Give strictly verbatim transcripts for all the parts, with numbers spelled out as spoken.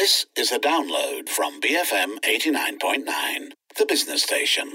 This is a download from B F M eighty-nine point nine, the business station.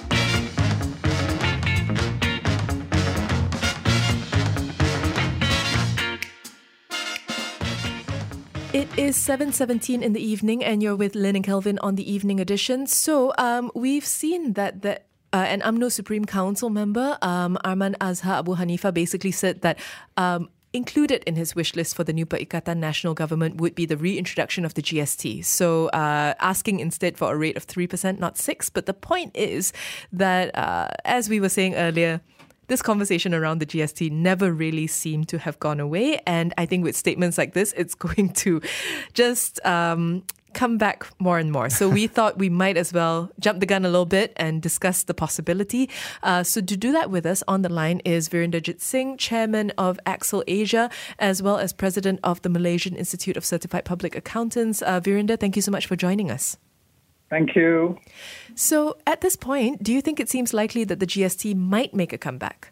It is seven seventeen in the evening and you're with Lynn and Kelvin on the evening edition. So um, we've seen that the Uh, an UMNO Supreme Council member, um, Arman Azhar Abu Hanifa, basically said that um, included in his wish list for the new Perikatan Nasional Government would be the reintroduction of the G S T. So uh, asking instead for a rate of three percent, not six. But the point is that, uh, as we were saying earlier, this conversation around the G S T never really seemed to have gone away. And I think with statements like this, it's going to just Um, come back more and more. So we thought we might as well jump the gun a little bit and discuss the possibility. Uh, so to do that with us on the line is Virendrajit Singh, Chairman of Axel Asia, as well as President of the Malaysian Institute of Certified Public Accountants. Uh, Virendra, thank you so much for joining us. Thank you. So at this point, do you think it seems likely that the G S T might make a comeback?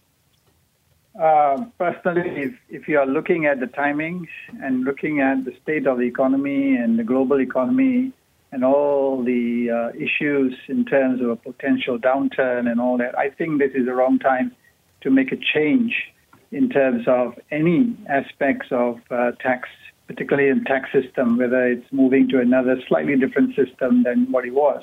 Uh, personally, if, if you are looking at the timings and looking at the state of the economy and the global economy and all the uh, issues in terms of a potential downturn and all that, I think this is the wrong time to make a change in terms of any aspects of uh, tax, particularly in tax system, whether it's moving to another slightly different system than what it was.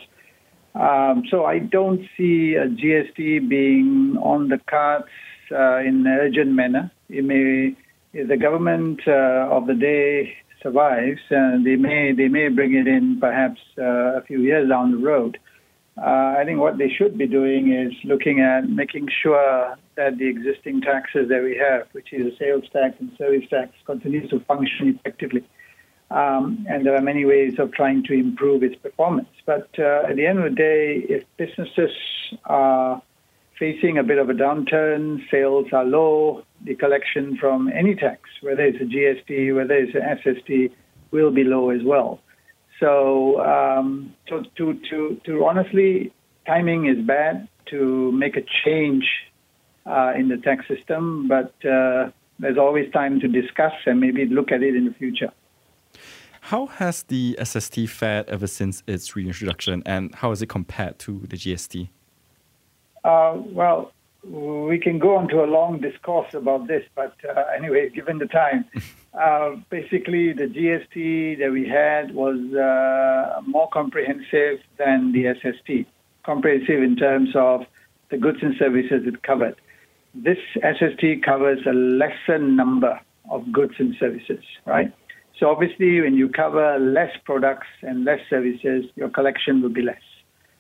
Um, so I don't see a G S T being on the cards Uh, in an urgent manner. It may, if the government uh, of the day survives, uh, they may they may bring it in perhaps uh, a few years down the road. Uh, I think what they should be doing is looking at making sure that the existing taxes that we have, which is the sales tax and service tax, continues to function effectively. Um, and there are many ways of trying to improve its performance. But uh, at the end of the day, if businesses are facing a bit of a downturn, sales are low, the collection from any tax, whether it's a G S T, whether it's an S S T, will be low as well. So, um, so to, to, to honestly, timing is bad to make a change uh, in the tax system, but uh, there's always time to discuss and maybe look at it in the future. How has the S S T fared ever since its reintroduction, and how is it compared to the G S T? Uh, well, we can go on to a long discourse about this, but uh, anyway, given the time, uh, basically the G S T that we had was uh, more comprehensive than the S S T, comprehensive in terms of the goods and services it covered. This S S T covers a lesser number of goods and services, right? So obviously, when you cover less products and less services, your collection will be less.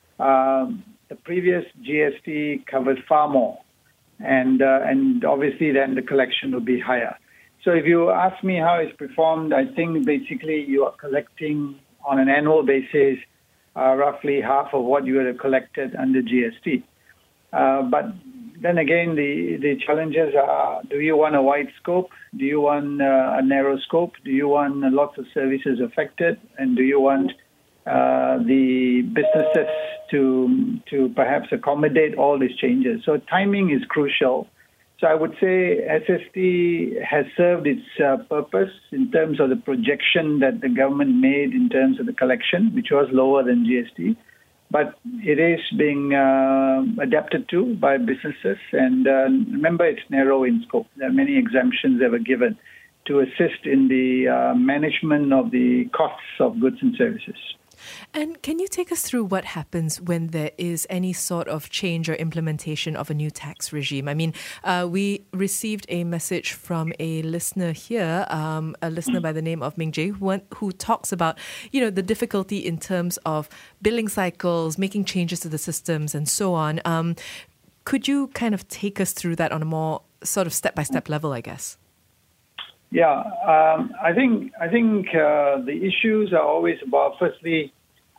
Um, The previous G S T covered far more, and uh, and obviously then the collection will be higher. So if you ask me how it's performed, I think basically you are collecting on an annual basis uh, roughly half of what you would have collected under G S T. Uh, but then again, the, the challenges are, do you want a wide scope? Do you want uh, a narrow scope? Do you want lots of services affected? And do you want uh, the businesses to to perhaps accommodate all these changes? So timing is crucial. So I would say S S T has served its uh, purpose in terms of the projection that the government made in terms of the collection, which was lower than G S T. But it is being uh, adapted to by businesses. And uh, remember, it's narrow in scope. There are many exemptions that were given to assist in the uh, management of the costs of goods and services. And can you take us through what happens when there is any sort of change or implementation of a new tax regime? I mean, uh, we received a message from a listener here, um, a listener by the name of Ming Jae, who, who talks about, you know, the difficulty in terms of billing cycles, making changes to the systems and so on. Um, could you kind of take us through that on a more sort of step-by-step level, I guess? Yeah, um, I think I think uh, the issues are always about, firstly,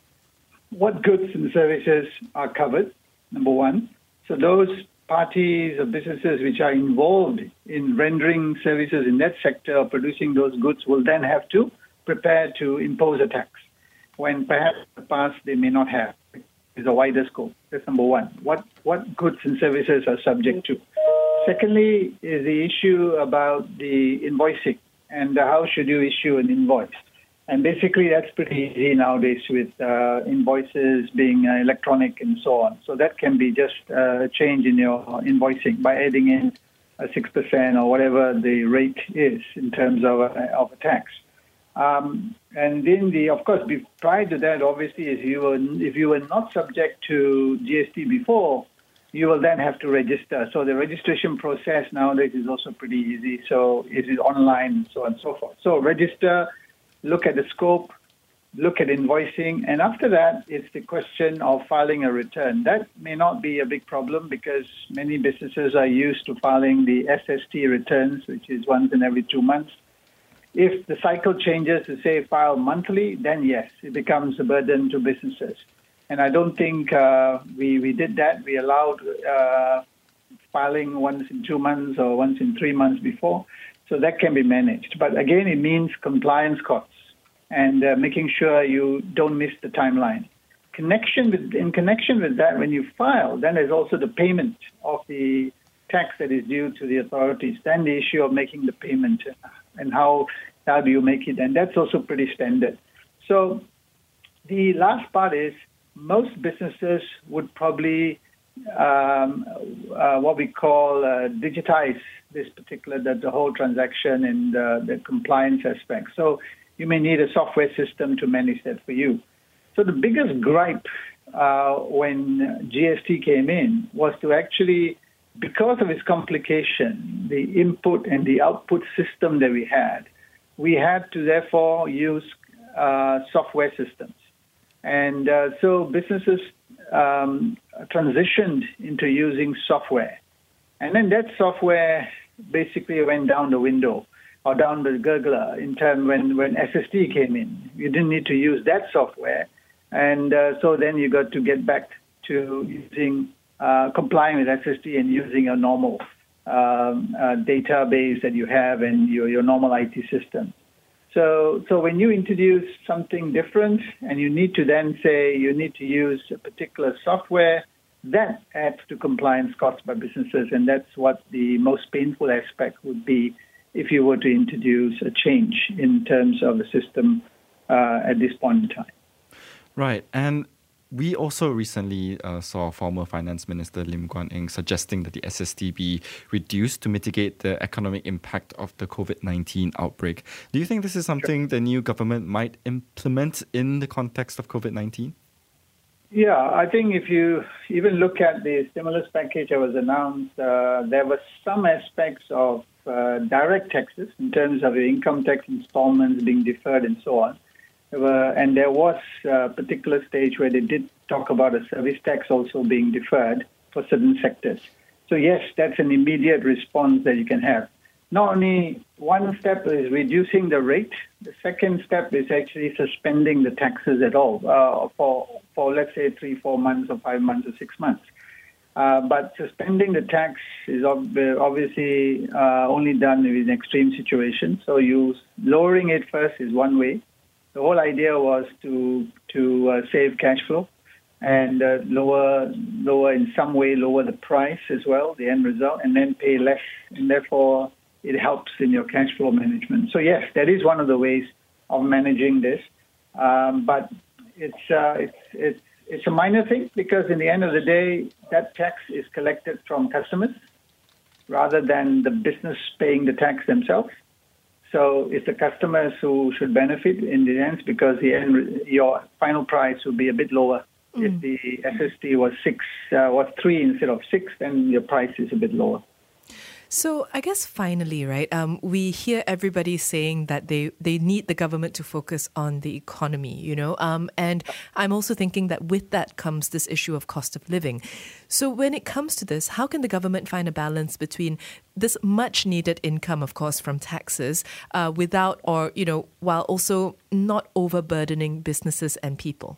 what goods and services are covered, number one. So those parties or businesses which are involved in rendering services in that sector or producing those goods will then have to prepare to impose a tax, when perhaps in the past they may not have. It's a wider scope. That's number one. What, what goods and services are subject to? Secondly, is the issue about the invoicing and how should you issue an invoice. And basically, that's pretty easy nowadays with uh, invoices being uh, electronic and so on. So that can be just uh, a change in your invoicing by adding in a six percent or whatever the rate is in terms of a, of a tax. Um, and then, the of course, be, prior to that, obviously, if you were if you were not subject to G S T before, you will then have to register. So the registration process nowadays is also pretty easy. So it is online and so on and so forth. So register, look at the scope, look at invoicing, and after that, it's the question of filing a return. That may not be a big problem because many businesses are used to filing the S S T returns, which is once in every two months. If the cycle changes to, say, file monthly, then yes, it becomes a burden to businesses. And I don't think uh, we, we did that. We allowed uh, filing once in two months or once in three months before. So that can be managed. But again, it means compliance costs and uh, making sure you don't miss the timeline. Connection with, in connection with that, when you file, then there's also the payment of the tax that is due to the authorities. Then the issue of making the payment and how, how do you make it. And that's also pretty standard. So the last part is most businesses would probably um, uh, what we call uh, digitize this particular, the, the whole transaction and uh, the compliance aspect. So you may need a software system to manage that for you. So the biggest gripe uh, when G S T came in was to actually, because of its complication, the input and the output system that we had, we had to therefore use uh, software systems. And uh, so businesses um, transitioned into using software. And then that software basically went down the window or down the gurgler in terms when, when S S T came in. You didn't need to use that software. And uh, so then you got to get back to using, uh, complying with S S T and using a normal um, uh, database that you have and your, your normal I T system. So, so when you introduce something different and you need to then say you need to use a particular software, that adds to compliance costs by businesses, and that's what the most painful aspect would be if you were to introduce a change in terms of the system uh, at this point in time. Right, and we also recently uh, saw former Finance Minister Lim Guan Eng suggesting that the S S T be reduced to mitigate the economic impact of the COVID nineteen outbreak. Do you think this is something the new government might implement in the context of COVID nineteen? Yeah, I think if you even look at the stimulus package that was announced, uh, there were some aspects of uh, direct taxes in terms of the income tax installments being deferred and so on. Uh, and there was a particular stage where they did talk about a service tax also being deferred for certain sectors. So yes, that's an immediate response that you can have. Not only one step is reducing the rate, the second step is actually suspending the taxes at all uh, for, for, let's say, three, four months or five months or six months. Uh, but suspending the tax is ob- obviously uh, only done in extreme situations. So you lowering it first is one way. The whole idea was to to uh, save cash flow and uh, lower lower in some way lower the price as well, the end result, and then pay less, and therefore it helps in your cash flow management. So yes, that is one of the ways of managing this, um, but it's uh, it's it's it's a minor thing because in the end of the day, that tax is collected from customers rather than the business paying the tax themselves. So it's the customers who should benefit in the end because the end, your final price will be a bit lower. Mm. If the S S T was six, uh, was three instead of six, then your price is a bit lower. So I guess finally, right, um, we hear everybody saying that they, they need the government to focus on the economy, you know, um, and I'm also thinking that with that comes this issue of cost of living. So when it comes to this, how can the government find a balance between this much needed income, of course, from taxes, uh, without or, you know, while also not overburdening businesses and people?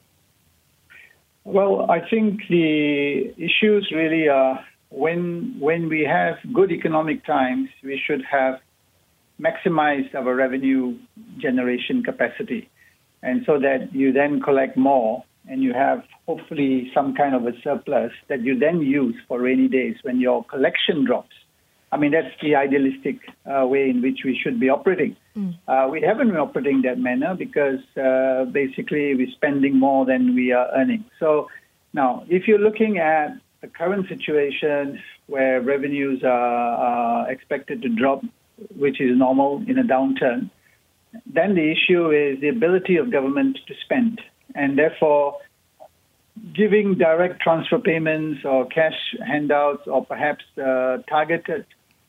Well, I think the issues really are When when we have good economic times, we should have maximized our revenue generation capacity. And so that you then collect more and you have hopefully some kind of a surplus that you then use for rainy days when your collection drops. I mean, that's the idealistic uh, way in which we should be operating. Mm. Uh, we haven't been operating that manner because uh, basically we're spending more than we are earning. So now, if you're looking at the current situation where revenues are, are expected to drop, which is normal in a downturn, then the issue is the ability of government to spend. And therefore, giving direct transfer payments or cash handouts or perhaps uh, targeted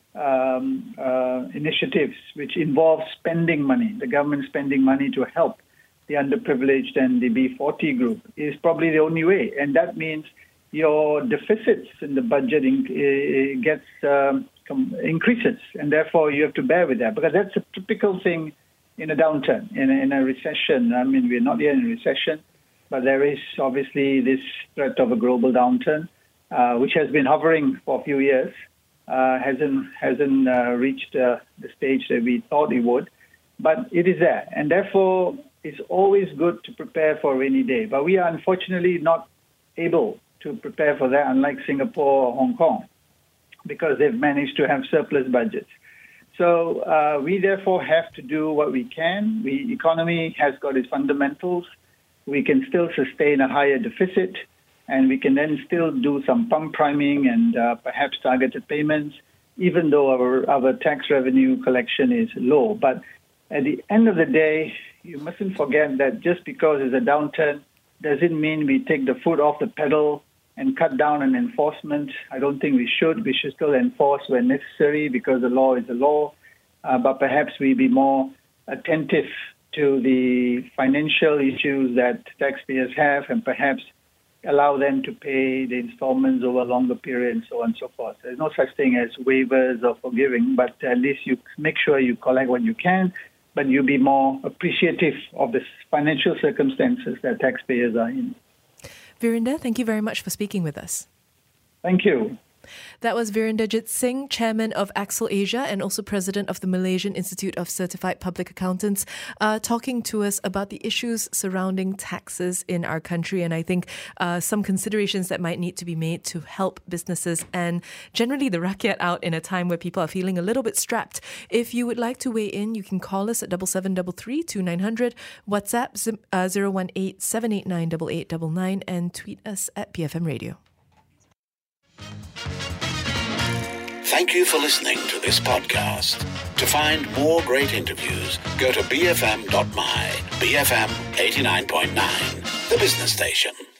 um, uh, initiatives which involve spending money, the government spending money to help the underprivileged and the B forty group is probably the only way. And that means your deficits in the budget in, uh, gets um, increases, and therefore you have to bear with that, because that's a typical thing in a downturn, in a, in a recession. I mean, we're not yet in a recession, but there is obviously this threat of a global downturn, uh, which has been hovering for a few years, uh, hasn't hasn't uh, reached uh, the stage that we thought it would, but it is there, and therefore it's always good to prepare for a rainy day. But we are unfortunately not able to prepare for that, unlike Singapore or Hong Kong, because they've managed to have surplus budgets. So uh, we therefore have to do what we can. The economy has got its fundamentals. We can still sustain a higher deficit, and we can then still do some pump priming and uh, perhaps targeted payments, even though our, our tax revenue collection is low. But at the end of the day, you mustn't forget that just because there's a downturn doesn't mean we take the foot off the pedal and cut down on enforcement. I don't think we should. We should still enforce when necessary because the law is the law. Uh, but perhaps we be more attentive to the financial issues that taxpayers have and perhaps allow them to pay the installments over a longer period and so on and so forth. There's no such thing as waivers or forgiving, but at least you make sure you collect what you can, but you be more appreciative of the financial circumstances that taxpayers are in. Virinder, thank you very much for speaking with us. Thank you. That was Virenderjit Singh, Chairman of Axel Asia and also President of the Malaysian Institute of Certified Public Accountants, uh, talking to us about the issues surrounding taxes in our country, and I think uh, some considerations that might need to be made to help businesses and generally the rakyat out in a time where people are feeling a little bit strapped. If you would like to weigh in, you can call us at double seven double three two nine hundred, WhatsApp uh, zero one eight seven eight nine eight eight nine nine, and tweet us at B F M Radio. Thank you for listening to this podcast. To find more great interviews, go to b f m dot my, B F M eighty-nine point nine, the business station.